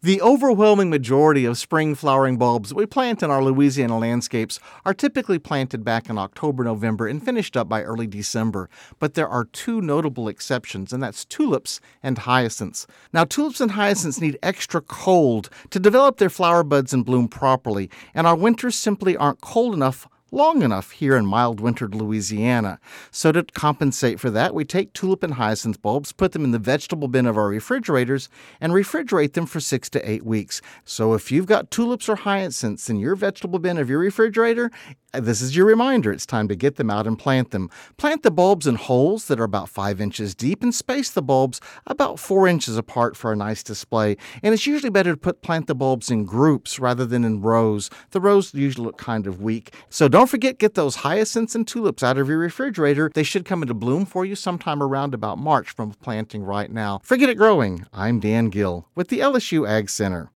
The overwhelming majority of spring flowering bulbs that we plant in our Louisiana landscapes are typically planted back in October, November, and finished up by early December. But there are two notable exceptions, and that's tulips and hyacinths. Now, tulips and hyacinths need extra cold to develop their flower buds and bloom properly, and our winters simply aren't cold enough long enough here in mild-wintered Louisiana. So to compensate for that, we take tulip and hyacinth bulbs, put them in the vegetable bin of our refrigerators, and refrigerate them for 6 to 8 weeks. So if you've got tulips or hyacinths in your vegetable bin of your refrigerator, this is your reminder. It's time to get them out and plant them. Plant the bulbs in holes that are about 5 inches deep and space the bulbs about 4 inches apart for a nice display. And it's usually better to plant the bulbs in groups rather than in rows. The rows usually look kind of weak. So don't forget, get those hyacinths and tulips out of your refrigerator. They should come into bloom for you sometime around about March from planting right now. Forget it growing. I'm Dan Gill with the LSU Ag Center.